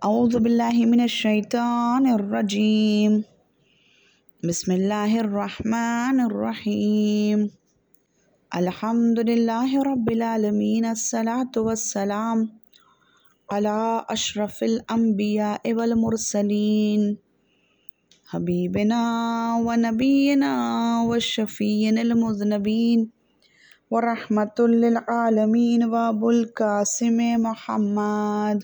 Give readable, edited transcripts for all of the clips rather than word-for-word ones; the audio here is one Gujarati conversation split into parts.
أعوذ بالله من الشيطان الرجيم بسم الله الرحمن الرحيم الحمد لله رب العالمين الصلاة والسلام على أشرف الأنبياء والمرسلين حبيبنا ونبينا والشفيع المذنبين ورحمة للعالمين وأبو القاسم محمد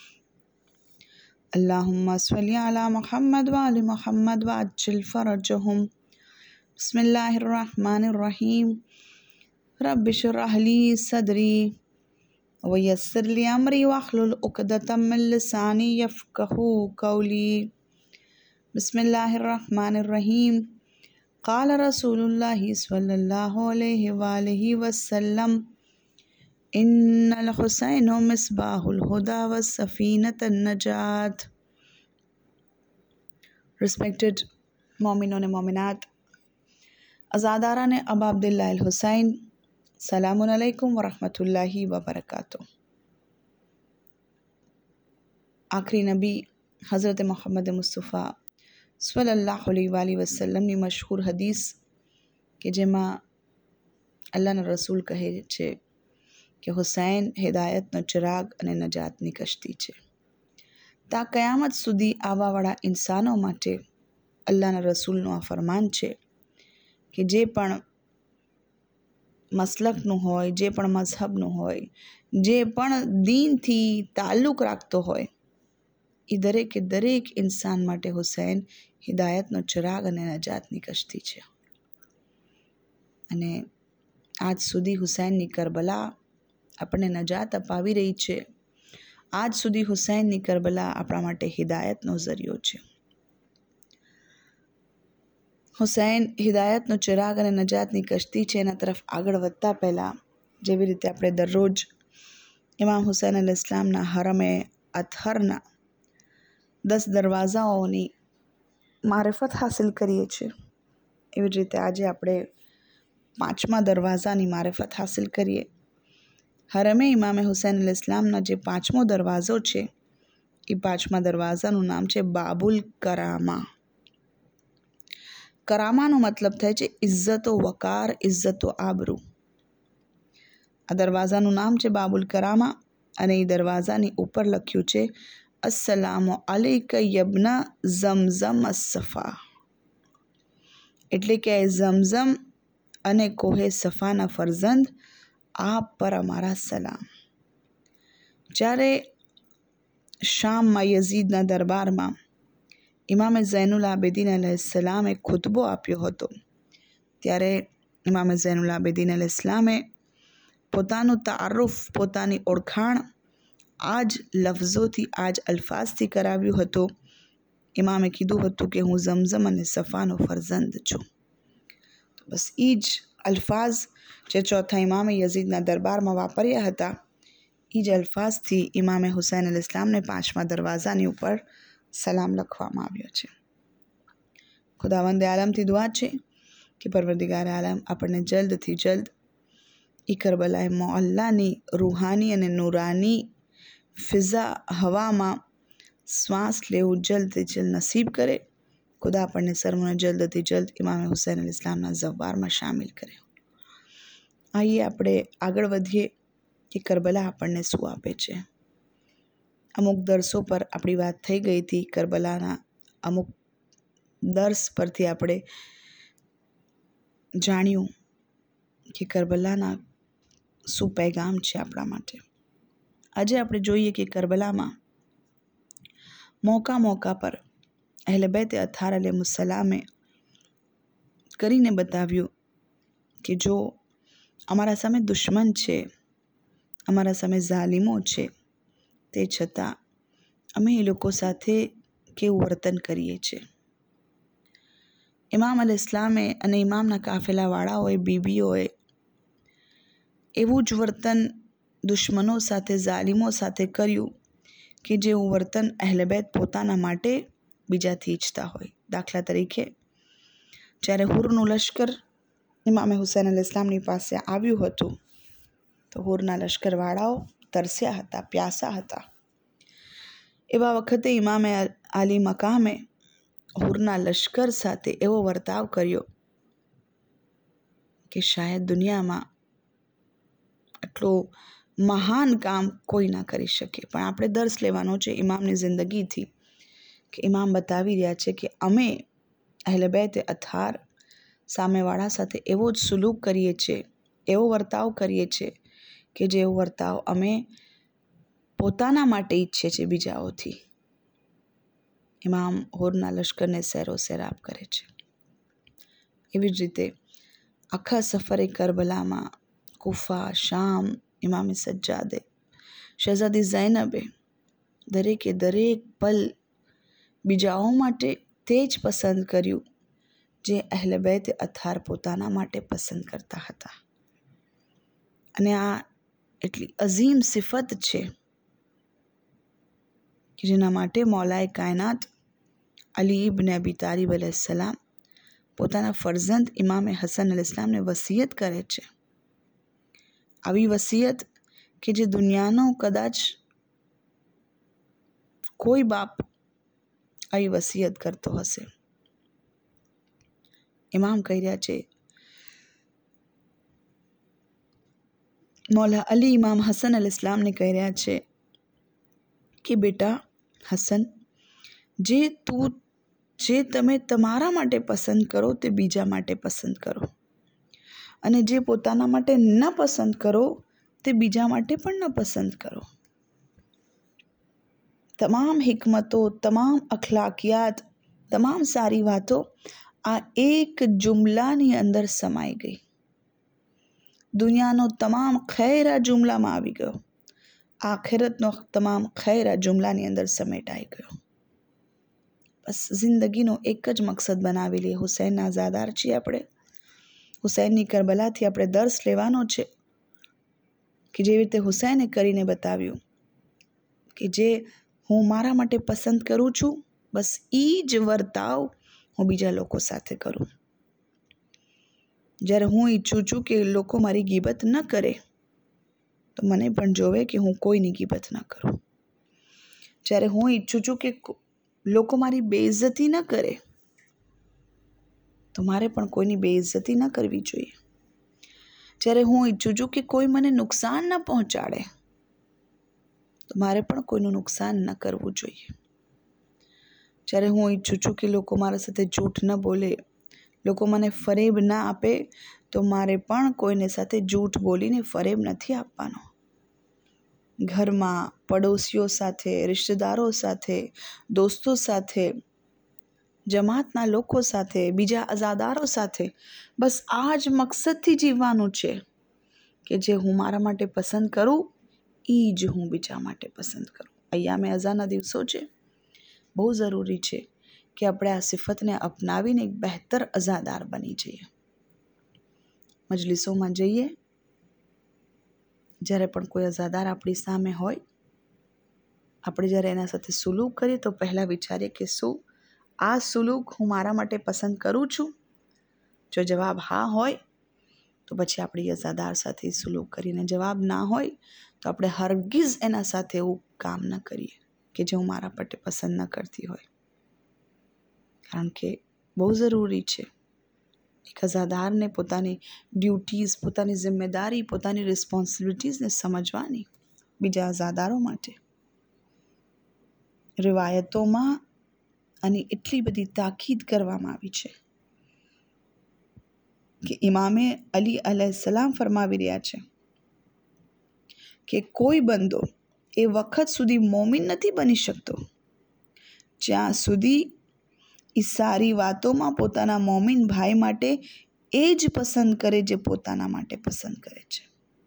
اللهم صل على محمد وآل محمد وعجل فرجهم بسم الله الرحمن الرحيم رب اشرح لي صدري ويسر لي أمري واحلل عقدة من لساني يفقهوا قولي بسم الله الرحمن الرحيم قال رسول الله صلى الله عليه وآله وسلم إن الحسين مصباح الهدى والسفينة النجاة. Respected Mominun and Mominat, Azadarane Aba Abdullah al Hussein, Salamun alaikum wa rahmatullahi wa barakatuh. આખરી નબી હઝરત મોહમ્મદ મુસ્તફા સલ્લલ્લાહુ અલૈહિ વસલ્લમની મશહૂર હદીસ કે જેમાં અલ્લાહના રસૂલ કહે છે કે હુસૈન હિદાયતનો ચિરાગ અને નજાતની કશ્તી છે. તા કયામત સુધી આવવાવાળા ઇન્સાનો માટે અલ્લાહના રસૂલનું આ ફરમાન છે કે જે પણ મસલકનું હોય, જે પણ મઝહબનું હોય, જે પણ દીનથી તાલ્લુક રાખતો હોય, એ દરેકે દરેક ઇન્સાન માટે હુસૈન હિદાયતનો ચિરાગ અને નજાતની કશ્તી છે. અને આજ સુધી હુસૈનની કરબલા આપણને નજાત અપાવી રહી છે. આજ સુધી હુસૈનની કરબલા આપણા માટે હિદાયતનો ઝરિયો છે. હુસૈન હિદાયતનો ચિરાગ અને નજાતની કશ્તી છે. એના તરફ આગળ વધતા પહેલાં જેવી રીતે આપણે દરરોજ ઇમામ હુસૈન અલ ઇસ્લામના હરમે અતહરના 10 દરવાજાઓની મારિફત હાસિલ કરીએ છીએ, એવી જ રીતે આજે આપણે 5મા દરવાજાની મારિફત હાસિલ કરીએ. હરમે ઇમામે હુસૈન અલ ઇસ્લામનો જે 5મો દરવાજો છે, એ 5મા દરવાજાનું નામ છે બાબુલ કરામા. કરામાનો મતલબ થાય છે ઇજ્જતો વકાર, ઇજ્જતો આબરૂ. આ દરવાજાનું નામ છે બાબુલ કરામા અને એ દરવાજાની ઉપર લખ્યું છે અસ્સલામુ અલૈકા યબ્ના ઝમઝમ અસ્સફા, એટલે કે ઝમઝમ અને કોહે સફાના ફરઝંદ, આપ પર અમારા સલામ. જ્યારે શામમાં યઝીદના દરબારમાં ઇમામે ઝૈનુલ આબિદીન અલૈહિસ્સલામે ખુતબો આપ્યો હતો, ત્યારે ઇમામે ઝૈનુલ આબિદીન અલૈહિસ્સલામે પોતાનું તારુફ, પોતાની ઓળખાણ આ જ લફ્ઝોથી, આ જ અલ્ફાઝથી કરાવ્યું હતું. ઇમામે કીધું હતું કે હું ઝમઝમ અને સફાનો ફરઝંદ છું. તો બસ એ જ અલ્ફાઝ જે ચોથા ઇમામે યઝીદના દરબારમાં વાપર્યા હતા, એ જ અલ્ફાઝથી ઇમામે હુસૈન અલ ઇસ્લામને 5મા દરવાજાની ઉપર સલામ લખવામાં આવ્યો છે. ખુદાવંદે આલમથી દુઆ છે કે પરવરદિગાર આલમ આપણને જલ્દથી જલ્દ એ કરબલાએ મોઅલ્લાની રૂહાની અને નૂરાની ફિઝા હવામાં શ્વાસ લેવું જલ્દથી જલ્દ નસીબ કરે. ખુદા આપણને સર્વને જલ્દથી જલ્દ ઇમામે હુસૈન અલ ઇસ્લામના ઝવ્વારમાં શામિલ કરે. આઈએ આપણે આગળ વધીએ કે કરબલા આપણને શું આપે છે. અમુક દર્સો પર આપણી વાત થઈ ગઈ હતી. કરબલાના અમુક દર્સ પરથી આપણે જાણ્યું કે કરબલાના શું પૈગામ છે આપણા માટે. આજે આપણે જોઈએ કે કરબલામાં મોકા પર અહેલે બેત અત્હાર અલૈહિસ્સલામે કરીને બતાવ્યું કે જો અમારા સામે દુશ્મન છે, અમારા સામે ઝાલિમો છે, તે છતાં અમે એ લોકો સાથે કેવું વર્તન કરીએ છીએ. ઇમામ અલ ઇસ્લામે અને ઇમામના કાફેલાવાળાઓએ, બીબીઓએ એવું જ વર્તન દુશ્મનો સાથે, ઝાલિમો સાથે કર્યું કે જેવું વર્તન અહેલે બેત પોતાના માટે બીજાથી ઈચ્છતા હોય. દાખલા તરીકે જ્યારે હુરનું લશ્કર ઇમામે હુસૈન અલ ઇસ્લામની પાસે આવ્યું હતું, તો હુરના લશ્કરવાળાઓ તરસ્યા હતા, પ્યાસા હતા. એવા વખતે ઇમામે આલી મકામે હુરના લશ્કર સાથે એવો વર્તાવ કર્યો કે શાયદ દુનિયામાં આટલો મહાન કામ કોઈ ના કરી શકે. પણ આપણે દર્શ લેવાનો છે ઇમામની જિંદગીથી કે ઇમામ બતાવી રહ્યા છે કે અમે અહેલે બેત અથાર સામેવાળા સાથે એવો જ સુલૂક કરીએ છીએ, એવો વર્તાવ કરીએ છીએ કે જેવો વર્તાવ અમે પોતાના માટે ઈચ્છીએ છીએ બીજાઓથી. ઇમામ હુરના લશ્કરને સેરો સેરાબ કરે છે. એવી જ રીતે આખા સફરે કરબલામાં કુફા, શામ, ઇમામે સજ્જાદે, શહેઝાદી ઝૈનબે દરેકે દરેક પલ બીજાઓ માટે તે જ પસંદ કર્યું જે અહેલે બેત અથાર પોતાના માટે પસંદ કરતા હતા. અને આ એટલી અઝીમ સિફત છે કે જેના માટે મૌલાએ કાયનાત અલી ઇબ્ન અબી તાલિબ અલૈહિસ્સલામ પોતાના ફરઝંદ ઇમામે હસન અલૈહિસ્સલામને વસિયત કરે છે. આવી વસિયત કે જે દુનિયાનો કદાચ કોઈ બાપ આવી વસિયત કરતો હશે. ઇમામ કહી રહ્યા છે, મૌલા અલી ઇમામ હસન અલૈહિસ્સલામને કહી રહ્યા છે કે બેટા હસન, જે તમે તમારા માટે પસંદ કરો તે બીજા માટે પસંદ કરો, અને જે પોતાના માટે ન પસંદ કરો તે બીજા માટે પણ ન પસંદ કરો. તમામ હિકમતો, તમામ અખલાકિયાત, તમામ સારી વાતો આ એક જુમલાની અંદર સમાઈ ગઈ. દુનિયાનો તમામ ખૈર આ જુમલામાં આવી ગયો. આખિરતનો તમામ ખૈર આ જુમલાની અંદર સમેટાઈ ગયો. બસ જિંદગીનો એક જ મકસદ બનાવી લઈએ. હુસૈનના આઝાદાર છીએ આપણે. હુસૈનની કરબલાથી આપણે દર્શ લેવાનો છે કે જેવી રીતે હુસૈને કરીને બતાવ્યું કે જે હું મારા માટે પસંદ કરું છું, બસ એ જ વર્તાવ હું બીજા લોકો સાથે કરું. જ્યારે હું ઈચ્છું છું કે લોકો મારી ગીબત ન કરે તો મને પણ જોવે કે હું કોઈની ગીબત ન કરું. જ્યારે હું ઈચ્છું છું કે લોકો મારી બેઇજ્જતી ન કરે તો મારે પણ કોઈની બેઇજ્જતી ન કરવી જોઈએ. જ્યારે હું ઈચ્છું છું કે કોઈ મને નુકસાન ન પહોંચાડે તો મારે પણ કોઈનું નુકસાન ન કરવું જોઈએ. જ્યારે હું ઈચ્છું છું કે લોકો મારા સાથે જૂઠ ન બોલે, લોકો મને ફરેબ ના આપે તો મારે પણ કોઈને સાથે જૂઠ બોલીને ફરેબ નથી આપવાનો. ઘરમાં પડોશીઓ સાથે, રિશ્તેદારો સાથે, દોસ્તો સાથે, જમાતના લોકો સાથે, બીજા અઝાદારો સાથે બસ આ જ મકસદથી જીવવાનું છે કે જે હું મારા માટે પસંદ કરું એ જ હું બીજા માટે પસંદ કરું. અય્યામે અઝાના દિવસો છે. બહુ જરૂરી છે કે આપણે આ સિફતને અપનાવીને એક બહેતર અઝાદાર બની જઈએ. મજલિસોમાં જઈએ, જ્યારે પણ કોઈ અઝાદાર આપણી સામે હોય, આપણે જ્યારે એના સાથે સુલૂક કરીએ તો પહેલાં વિચારીએ કે શું આ સુલૂક હું મારા માટે પસંદ કરું છું? જો જવાબ હા હોય તો પછી આપણે અઝાદાર સાથે સુલૂક કરીને, જવાબ ના હોય તો આપણે હરગિઝ એના સાથે એવું કામ ન કરીએ કે જે હું મારા માટે પસંદ ન કરતી હોય. કારણ કે બહુ જરૂરી છે એક અઝાદારને પોતાની ડ્યુટીઝ, પોતાની જિમ્મેદારી, પોતાની રિસ્પોન્સિબિલિટીઝને સમજવાની બીજા અઝાદારો માટે. રિવાયતોમાં અને એટલી બધી તાકીદ કરવામાં આવી છે કે ઇમામે અલી અલૈહિસ્સલામ ફરમાવી રહ્યા છે કે કોઈ બંદો એ વખત સુધી મોમિન નથી બની શકતો જ્યાં સુધી એ સારી વાતોમાં પોતાના મોમિન ભાઈ માટે એ જ પસંદ કરે જે પોતાના માટે પસંદ કરે છે.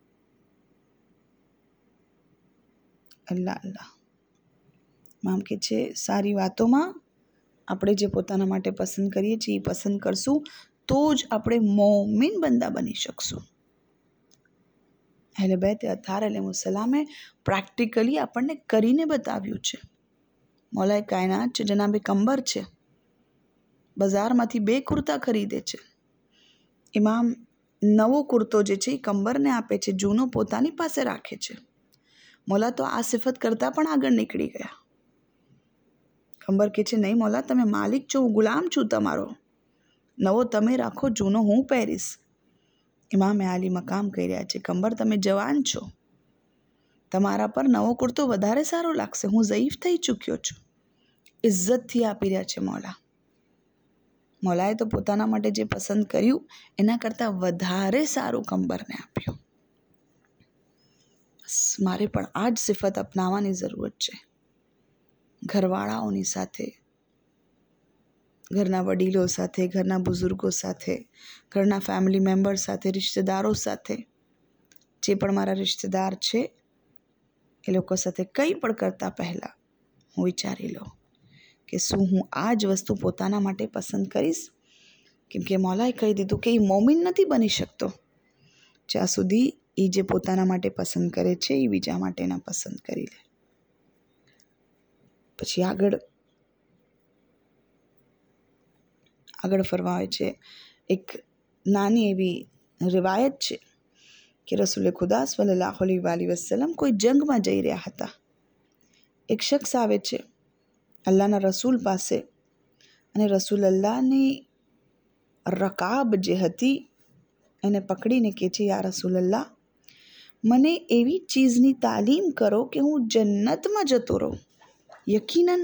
અલ્લાહ અલ્લાહ. આમ કે છે સારી વાતોમાં આપણે જે પોતાના માટે પસંદ કરીએ છીએ એ પસંદ કરશું તો જ આપણે મોમિન બંદા બની શકશું. અહેલે બેત અથાર અલૈહિસ્સલામે પ્રેક્ટિકલી આપણને કરીને બતાવ્યું છે. મૌલાએ કાયનાત છે, જનાબે કંબર છે, બજારમાંથી 2 કુર્તા ખરીદે છે. ઇમામ નવો કુર્તો જે છે એ કંબરને આપે છે, જૂનો પોતાની પાસે રાખે છે. મૌલા તો આ સિફત કરતાં પણ આગળ નીકળી ગયા. કંબર કહે છે, નહીં મૌલા, તમે માલિક છો, હું ગુલામ છું તમારો. નવો તમે રાખો, જૂનો હું પહેરીશ. ઇમામે આલી મકામ કહી રહ્યા છે, કંબર તમે જવાન છો, તમારા પર નવો કુર્તો વધારે સારો લાગશે. હું ઝયીફ થઈ ચૂક્યો છું. ઇજ્જતથી આપી રહ્યા છે મૌલા. મૌલાએ તો પોતાના માટે જે પસંદ કર્યું એના કરતાં વધારે સારું કંબરને આપ્યું. બસ મારે પણ આ જ સિફત અપનાવવાની જરૂરત છે. ઘરવાળાઓની સાથે, ઘરના વડીલો સાથે, ઘરના બુઝુર્ગો સાથે, ઘરના ફેમિલી મેમ્બર્સ સાથે, રિશ્તેદારો સાથે, જે પણ મારા રિશ્તેદાર છે એ લોકો સાથે કંઈ પણ કરતાં પહેલાં હું વિચારી લઉં કે શું હું આ જ વસ્તુ પોતાના માટે પસંદ કરીશ. કેમ કે મૌલાએ કહી દીધું કે એ મોમિન નથી બની શકતો જ્યાં સુધી એ જે પોતાના માટે પસંદ કરે છે એ બીજા માટે ના પસંદ કરી લે. પછી આગળ ફરમાવે છે, એક નાની એવી રિવાયત છે કે રસૂલે ખુદા સલ્લલ્લાહુ અલૈહિ વસલ્લમ કોઈ જંગમાં જઈ રહ્યા હતા. એક શખ્સ આવે છે અલ્લાહના રસૂલ પાસે અને રસૂલ અલ્લાહની રકાબ જે હતી એને પકડીને કહે છે, યા રસૂલ અલ્લાહ, મને એવી ચીઝની તાલીમ કરો કે હું જન્નતમાં જતો રહું. યકીનન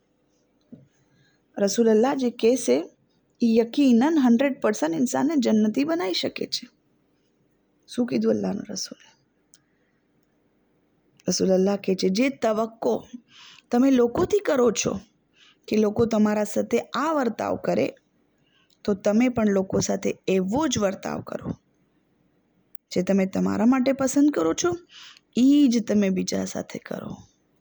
રસૂલ અલ્લાહ જે કહેશે એ યકીનન 100% ઇન્સાનને જન્નતી બનાવી શકે છે. શું કીધું અલ્લાહના રસૂલે? રસૂલ અલ્લાહ કહે છે, જે તવક્કો તમે લોકોથી કરો છો કે લોકો તમારા સાથે આ વર્તાવ કરે તો તમે પણ લોકો સાથે એવો જ વર્તાવ કરો. જે તમે તમારા માટે પસંદ કરો છો એ જ તમે બીજા સાથે કરો.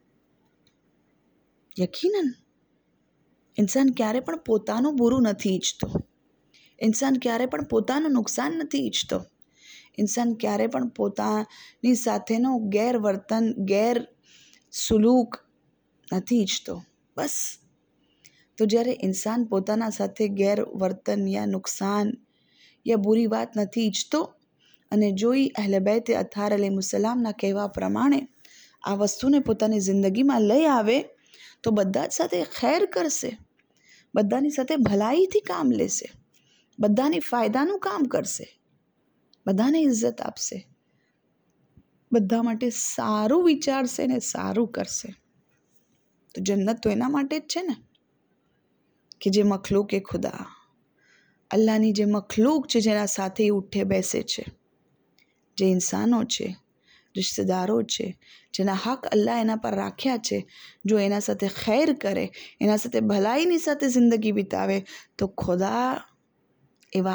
યકીનન ઇન્સાન ક્યારે પણ પોતાનું બુરું નથી ઈચ્છતો. ઇન્સાન ક્યારે પણ પોતાનું નુકસાન નથી ઈચ્છતો. ઇન્સાન ક્યારે પણ પોતાની સાથેનો ગેરવર્તન, ગેર સુલૂક નથી ઈચ્છતો. બસ તો જ્યારે ઇન્સાન પોતાના સાથે ગેરવર્તન યા નુકસાન યા બુરી વાત નથી ઈચ્છતો અને જો એ અહલે બૈતે અત્હાર અલૈહિસ્સલામના કહેવા પ્રમાણે આ વસ્તુને પોતાની જિંદગીમાં લઈ આવે તો બધા જ સાથે ખૈર કરશે, બધાની સાથે ભલાઈથી કામ લેશે, બધાની ફાયદાનું કામ કરશે, બધાને ઇજ્જત આપશે, બધા માટે સારું વિચારશે ને સારું કરશે. તો જન્નત તો એના માટે જ છે ને કે જે મખલૂક એ ખુદા, અલ્લાહની જે મખલૂક છે જેના સાથે એ ઉઠે બેસે છે, જે ઇન્સાનો છે, રિશ્તેદારો છે, જેના હક અલ્લાહ એના પર રાખ્યા છે, જો એના સાથે ખૈર કરે, એના સાથે ભલાઈની સાથે જિંદગી વિતાવે તો ખુદા એવા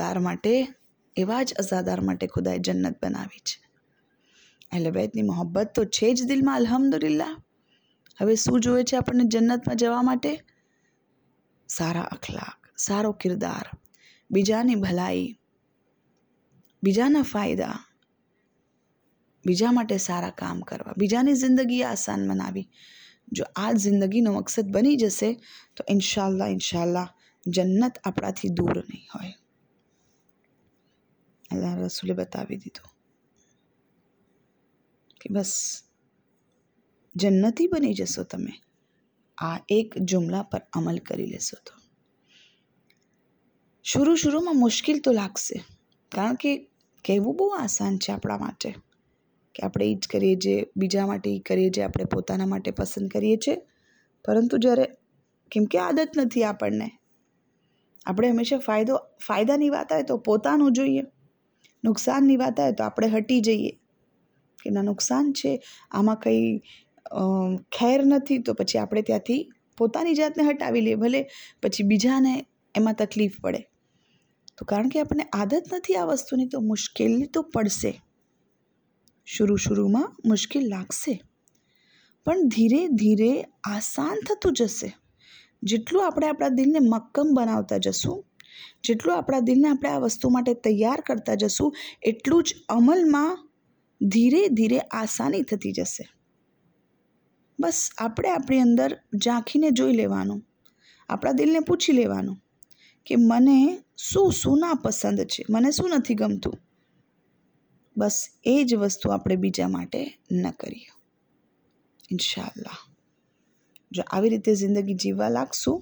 જ અઝાદાર માટે ખુદાએ જન્નત બનાવી છે. અહલે બૈતની મોહબ્બત તો છે જ દિલમાં, અલ્હમ્દુલિલ્લાહ. હવે શું જોઈએ છે આપણને જન્નતમાં જવા માટે? સારા અખલાક, સારો કિરદાર, બીજાની ભલાઈ, બીજાના ફાયદા, બીજા માટે સારા કામ કરવા, બીજાની જિંદગી આસાન બનાવી. જો આ જિંદગીનો મકસદ બની જશે તો ઇન્શાઅલ્લાહ જન્નત આપણાથી દૂર નહીં હોય. અલ્લાહ રસૂલે બતાવી દીધું કે બસ જન્નતી બની જશો તમે આ એક જુમલા પર અમલ કરી લેશો તો. શરૂમાં મુશ્કેલ તો લાગશે, કારણ કે કહેવું બહુ આસાન છે આપણા માટે કે આપણે એ જ કરીએ જે બીજા માટે એ કરીએ જે આપણે પોતાના માટે પસંદ કરીએ છીએ. પરંતુ જ્યારે કેમ કે આદત નથી આપણને, આપણે હંમેશા ફાયદાની વાત આવે તો પોતાનું જોઈએ, નુકસાનની વાત આવે તો આપણે હટી જઈએ કે ના નુકસાન છે, આમાં કંઈ ખૈર નથી, તો પછી આપણે ત્યાંથી પોતાની જાતને હટાવી લઈએ, ભલે પછી બીજાને એમાં તકલીફ પડે. તો કારણ કે આપણને આદત નથી આ વસ્તુની તો મુશ્કેલી તો પડશે. શરૂમાં મુશ્કેલ લાગશે પણ ધીરે ધીરે આસાન થતું જશે. જેટલું આપણે આપણા દિલને મક્કમ બનાવતા જશું, જેટલું આપણા દિલને આપણે આ વસ્તુ માટે તૈયાર કરતા જશું, એટલું જ અમલમાં ધીરે ધીરે આસાની થતી જશે. બસ આપણે આપણી અંદર ઝાંખીને જોઈ લેવાનું, આપણા દિલને પૂછી લેવાનું કે મને શું ના પસંદ છે, મને શું નથી ગમતું. બસ એ જ વસ્તુ આપણે બીજા માટે ન કરીએ. ઇન્શાઅલ્લાહ જો આવી રીતે જિંદગી જીવવા લાગશું,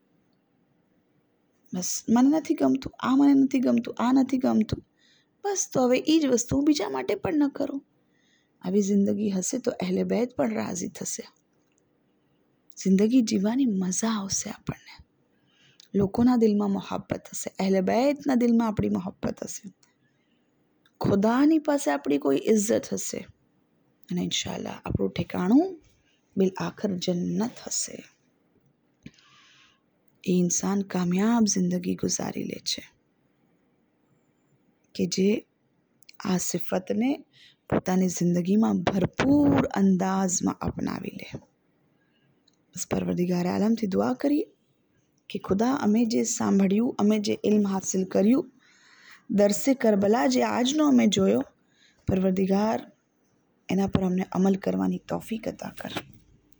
બસ મને નથી ગમતું, આ મને નથી ગમતું, આ નથી ગમતું, બસ તો હવે એ જ વસ્તુ હું બીજા માટે પણ ન કરું. આવી જિંદગી હશે તો અહેલે બેત પણ રાજી થશે. જિંદગી જીવવાની મજા આવશે આપણને. લોકોના દિલમાં મોહબ્બત હશે, અહેલે બેતના દિલમાં આપણી મોહબ્બત હશે, ખુદાની પાસે આપણી કોઈ ઇજ્જત હશે, અને ઇન્શાઅલ્લાહ આપણું ઠેકાણું બિલ આખર જન્નત હશે. એ ઇન્સાન કામયાબ જિંદગી ગુજારી લે છે કે જે આ સિફતને પોતાની જિંદગીમાં ભરપૂર અંદાજમાં અપનાવી લે. બસ પરવરદિગાર આલમથી દુઆ કરીએ કે ખુદા અમે જે સાંભળ્યું, અમે જે ઇલ્મ હાસિલ કર્યું, દરસે કરબલા જે આજનો અમે જોયો, પરવરદિગાર એના પર અમને અમલ કરવાની તૌફીક અતા કર.